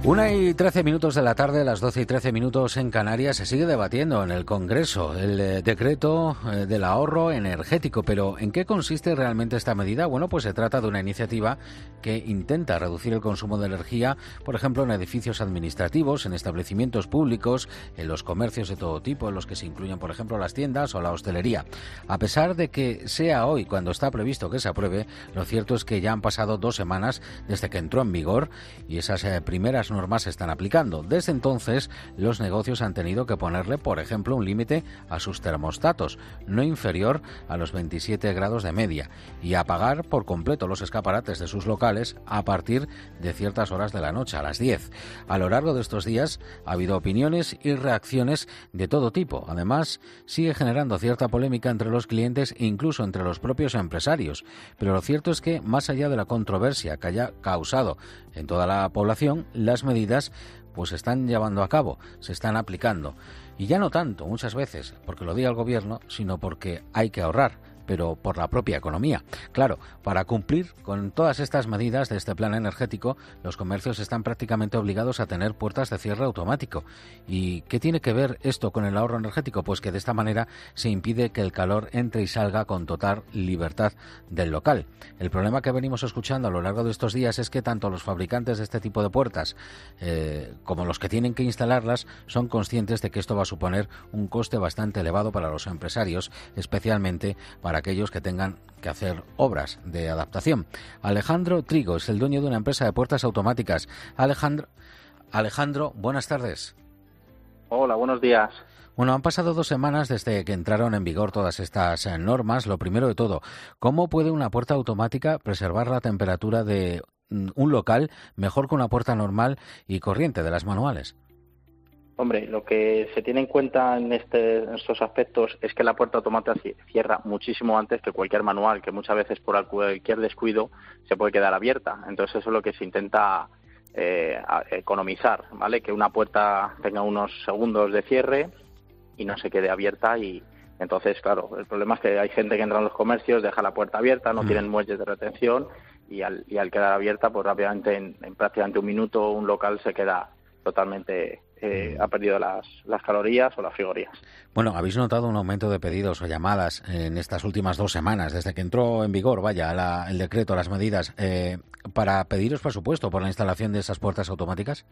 1:13 de la tarde, las 12:13 en Canarias. Se sigue debatiendo en el Congreso el decreto del ahorro energético. Pero ¿en qué consiste realmente esta medida? Bueno, pues se trata de una iniciativa que intenta reducir el consumo de energía, por ejemplo, en edificios administrativos, en establecimientos públicos, en los comercios de todo tipo, en los que se incluyen, por ejemplo, las tiendas o la hostelería. A pesar de que sea hoy cuando está previsto que se apruebe, lo cierto es que ya han pasado 2 semanas desde que entró en vigor y esas primeras normas se están aplicando. Desde entonces, los negocios han tenido que ponerle, por ejemplo, un límite a sus termostatos, no inferior a los 27 grados de media, y apagar por completo los escaparates de sus locales a partir de ciertas horas de la noche, a las 10. A lo largo de estos días ha habido opiniones y reacciones de todo tipo. Además, sigue generando cierta polémica entre los clientes e incluso entre los propios empresarios. Pero lo cierto es que, más allá de la controversia que haya causado en toda la población, las medidas pues se están llevando a cabo, se están aplicando. Y ya no tanto, muchas veces, porque lo diga el gobierno, sino porque hay que ahorrar, pero por la propia economía. Claro, para cumplir con todas estas medidas de este plan energético, los comercios están prácticamente obligados a tener puertas de cierre automático. ¿Y qué tiene que ver esto con el ahorro energético? Pues que de esta manera se impide que el calor entre y salga con total libertad del local. El problema que venimos escuchando a lo largo de estos días es que tanto los fabricantes de este tipo de puertas como los que tienen que instalarlas son conscientes de que esto va a suponer un coste bastante elevado para los empresarios, especialmente para aquellos que tengan que hacer obras de adaptación. Alejandro Trigo es el dueño de una empresa de puertas automáticas. Alejandro, buenas tardes. Hola, buenos días. Bueno, han pasado 2 semanas desde que entraron en vigor todas estas normas. Lo primero de todo, ¿cómo puede una puerta automática preservar la temperatura de un local mejor que una puerta normal y corriente de las manuales? Hombre, lo que se tiene en cuenta en estos aspectos es que la puerta automática cierra muchísimo antes que cualquier manual, que muchas veces por cualquier descuido se puede quedar abierta. Entonces eso es lo que se intenta economizar, ¿vale? Que una puerta tenga unos segundos de cierre y no se quede abierta. Y entonces, claro, el problema es que hay gente que entra en los comercios, deja la puerta abierta, no tienen muelles de retención y al quedar abierta, pues rápidamente, en prácticamente un minuto, un local se queda totalmente ha perdido las calorías o las frigorías. Bueno, ¿habéis notado un aumento de pedidos o llamadas en estas últimas 2 semanas, desde que entró en vigor, el decreto, las medidas, para pediros presupuesto por la instalación de esas puertas automáticas?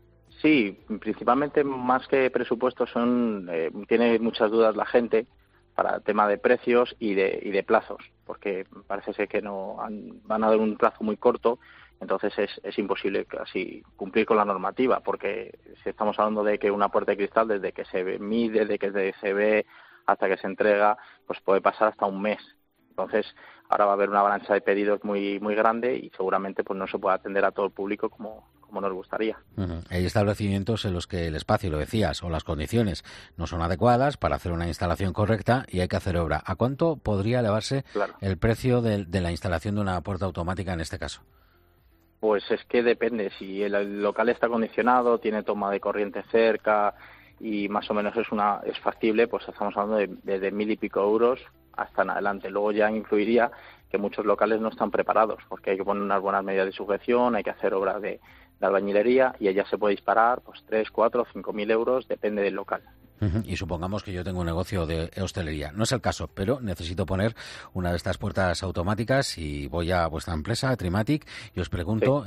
Sí, principalmente más que presupuestos tiene muchas dudas la gente para el tema de precios y de plazos, porque parece ser que van a dar un plazo muy corto. Entonces es imposible casi cumplir con la normativa, porque si estamos hablando de que una puerta de cristal, desde que se mide, desde que se ve hasta que se entrega, pues puede pasar hasta un mes. Entonces ahora va a haber una avalancha de pedidos muy muy grande y seguramente pues no se puede atender a todo el público como nos gustaría. Hay establecimientos en los que el espacio, lo decías, o las condiciones no son adecuadas para hacer una instalación correcta y hay que hacer obra. ¿A cuánto podría elevarse el precio de la instalación de una puerta automática en este caso? Pues es que depende. Si el local está acondicionado, tiene toma de corriente cerca y más o menos es factible, pues estamos hablando de 1.000 y pico euros hasta en adelante. Luego ya incluiría que muchos locales no están preparados porque hay que poner unas buenas medidas de sujeción, hay que hacer obras de albañilería y ella se puede disparar pues 3, 4, 5.000 euros, depende del local. Y supongamos que yo tengo un negocio de hostelería. No es el caso, pero necesito poner una de estas puertas automáticas y voy a vuestra empresa, Trimatic, y os pregunto,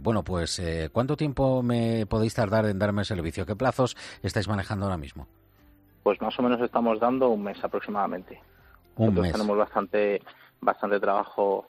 ¿cuánto tiempo me podéis tardar en darme el servicio? ¿Qué plazos estáis manejando ahora mismo? Pues más o menos estamos dando un mes aproximadamente. Nosotros tenemos bastante trabajo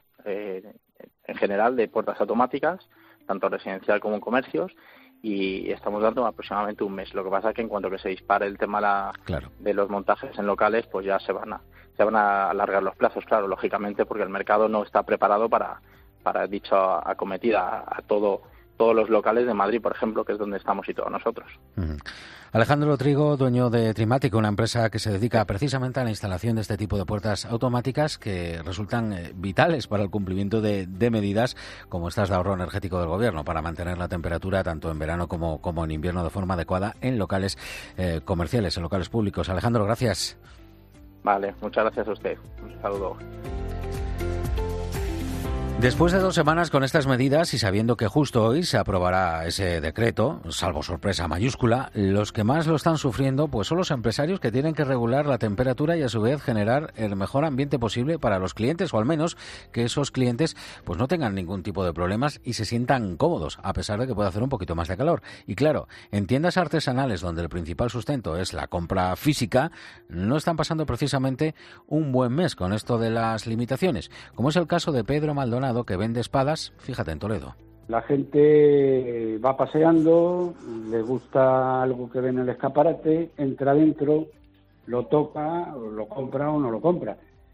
en general de puertas automáticas, tanto residencial como en comercios, y estamos dando aproximadamente un mes. Lo que pasa es que en cuanto que se dispare el tema de los montajes en locales, pues ya se van a alargar los plazos, claro, lógicamente, porque el mercado no está preparado para dicha acometida a todos los locales de Madrid, por ejemplo, que es donde estamos situados nosotros. Alejandro Trigo, dueño de Trimatic, una empresa que se dedica precisamente a la instalación de este tipo de puertas automáticas que resultan vitales para el cumplimiento de medidas como estas de ahorro energético del Gobierno para mantener la temperatura tanto en verano como en invierno de forma adecuada en locales comerciales, en locales públicos. Alejandro, gracias. Vale, muchas gracias a usted. Un saludo. Después de 2 semanas con estas medidas y sabiendo que justo hoy se aprobará ese decreto, salvo sorpresa mayúscula, los que más lo están sufriendo pues son los empresarios que tienen que regular la temperatura y a su vez generar el mejor ambiente posible para los clientes, o al menos que esos clientes pues no tengan ningún tipo de problemas y se sientan cómodos, a pesar de que pueda hacer un poquito más de calor. Y claro, en tiendas artesanales donde el principal sustento es la compra física, no están pasando precisamente un buen mes con esto de las limitaciones, como es el caso de Pedro Maldonado, que vende espadas, fíjate, en Toledo. La gente va paseando, le gusta algo que ve en el escaparate, entra dentro, lo toca, o lo compra o no lo compra.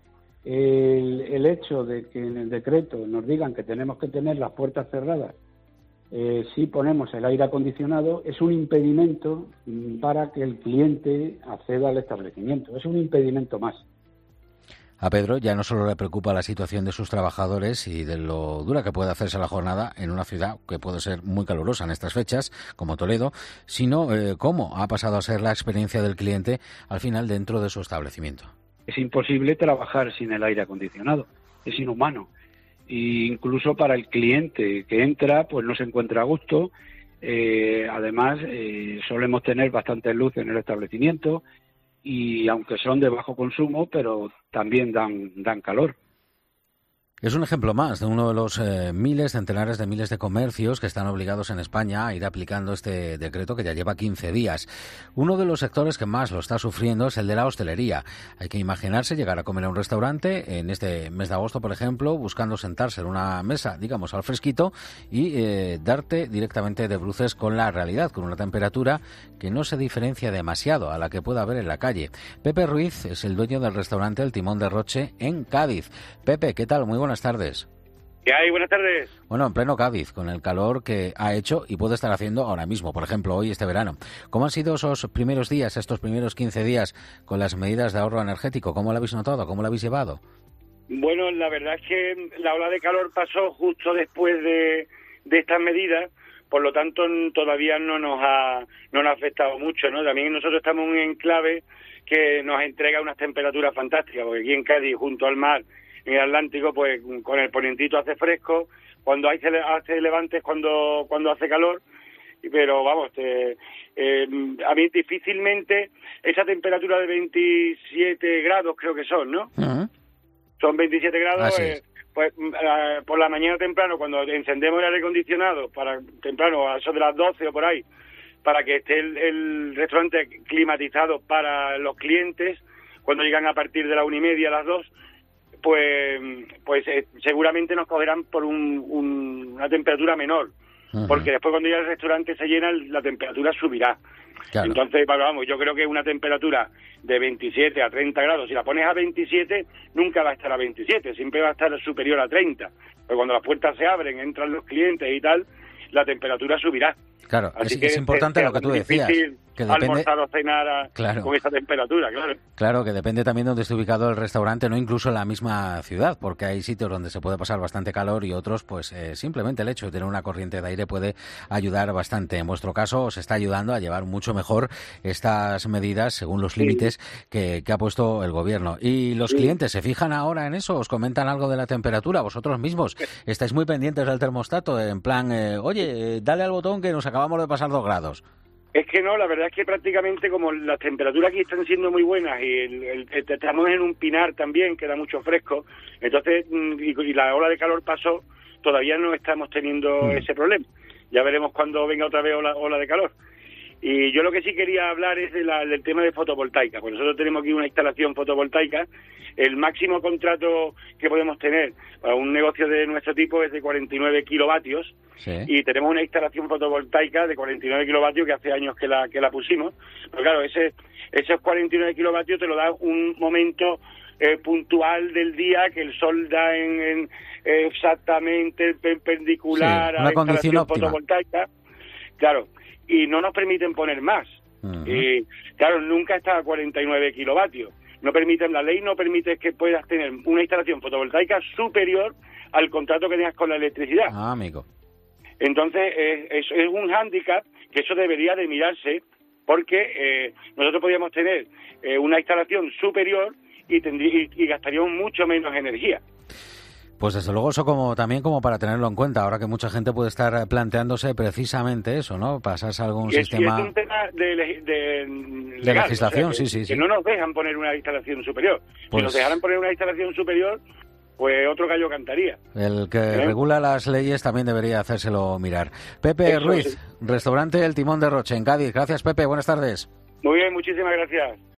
El hecho de que en el decreto nos digan que tenemos que tener las puertas cerradas si ponemos el aire acondicionado, es un impedimento para que el cliente acceda al establecimiento. Es un impedimento más. A Pedro ya no solo le preocupa la situación de sus trabajadores y de lo dura que puede hacerse la jornada en una ciudad que puede ser muy calurosa en estas fechas, como Toledo, sino cómo ha pasado a ser la experiencia del cliente al final dentro de su establecimiento. Es imposible trabajar sin el aire acondicionado, es inhumano. E incluso para el cliente que entra, pues no se encuentra a gusto. Además, solemos tener bastante luz en el establecimiento, y aunque son de bajo consumo, pero también dan calor. Es un ejemplo más de uno de los centenares de miles de comercios que están obligados en España a ir aplicando este decreto que ya lleva 15 días. Uno de los sectores que más lo está sufriendo es el de la hostelería. Hay que imaginarse llegar a comer a un restaurante en este mes de agosto, por ejemplo, buscando sentarse en una mesa, digamos, al fresquito y darte directamente de bruces con la realidad, con una temperatura que no se diferencia demasiado a la que pueda haber en la calle. Pepe Ruiz es el dueño del restaurante El Timón de Roche en Cádiz. Pepe, ¿qué tal? Muy buenas tardes. ¿Qué hay? Buenas tardes. Bueno, en pleno Cádiz, con el calor que ha hecho y puede estar haciendo ahora mismo, por ejemplo, hoy, este verano. ¿Cómo han sido esos primeros días, estos primeros 15 días con las medidas de ahorro energético? ¿Cómo lo habéis notado? ¿Cómo lo habéis llevado? Bueno, la verdad es que la ola de calor pasó justo después de estas medidas, por lo tanto todavía no nos ha afectado mucho, ¿no? También nosotros estamos en un enclave que nos entrega unas temperaturas fantásticas, porque aquí en Cádiz, junto al mar, en el Atlántico, pues con el ponientito hace fresco, cuando hace levantes, cuando hace calor, pero vamos, a mí difícilmente esa temperatura de 27 grados creo que son, ¿no? Uh-huh. Son 27 grados, pues por la mañana temprano, cuando encendemos el aire acondicionado, temprano, a eso de las 12 o por ahí, para que esté el restaurante climatizado para los clientes, cuando llegan a partir de la 1:30 a las 2, pues seguramente nos cogerán por una temperatura menor, uh-huh. Porque después cuando ya el restaurante se llena la temperatura subirá. Claro. Entonces, vamos, yo creo que una temperatura de 27 a 30 grados, si la pones a 27, nunca va a estar a 27, siempre va a estar superior a 30. Pero cuando las puertas se abren, entran los clientes y tal, la temperatura subirá. Claro, es importante lo que tú decías, que depende almorzar o cenar con esa temperatura, claro. Claro, que depende también de dónde esté ubicado el restaurante, no incluso en la misma ciudad, porque hay sitios donde se puede pasar bastante calor y otros, pues simplemente el hecho de tener una corriente de aire puede ayudar bastante. En vuestro caso, os está ayudando a llevar mucho mejor estas medidas según los límites que ha puesto el gobierno. ¿Y los clientes se fijan ahora en eso? ¿Os comentan algo de la temperatura? ¿Vosotros mismos estáis muy pendientes del termostato? En plan, oye, dale al botón que nos acabamos de pasar 2 grados. Es que no, la verdad es que prácticamente como las temperaturas aquí están siendo muy buenas y estamos en un pinar también que da mucho fresco, entonces y la ola de calor pasó, todavía no estamos teniendo ese problema. Ya veremos cuando venga otra vez ola de calor. Y yo lo que sí quería hablar es del tema de fotovoltaica, pues nosotros tenemos aquí una instalación fotovoltaica. El máximo contrato que podemos tener para un negocio de nuestro tipo es de 49 kilovatios, sí. Y tenemos una instalación fotovoltaica de 49 kilovatios que hace años que la pusimos. Pero claro, esos 49 kilovatios te lo da un momento puntual del día que el sol da en exactamente perpendicular, sí, a la instalación fotovoltaica. Claro, y no nos permiten poner más. Uh-huh. Y claro, nunca está a 49 kilovatios. No permiten, la ley no permite que puedas tener una instalación fotovoltaica superior al contrato que tengas con la electricidad. Ah, amigo. Entonces, es un hándicap que eso debería de mirarse, porque nosotros podríamos tener una instalación superior y gastaríamos mucho menos energía. Pues desde luego eso también como para tenerlo en cuenta, ahora que mucha gente puede estar planteándose precisamente eso, ¿no? Pasarse a algún sistema... Es un tema de legal, legislación, o sea, sí. Que no nos dejan poner una instalación superior. Pues... Si nos dejaran poner una instalación superior, pues otro gallo cantaría. El que regula las leyes también debería hacérselo mirar. Pepe Eso, Ruiz, sí. restaurante El Timón de Roche, en Cádiz. Gracias, Pepe. Buenas tardes. Muy bien, muchísimas gracias.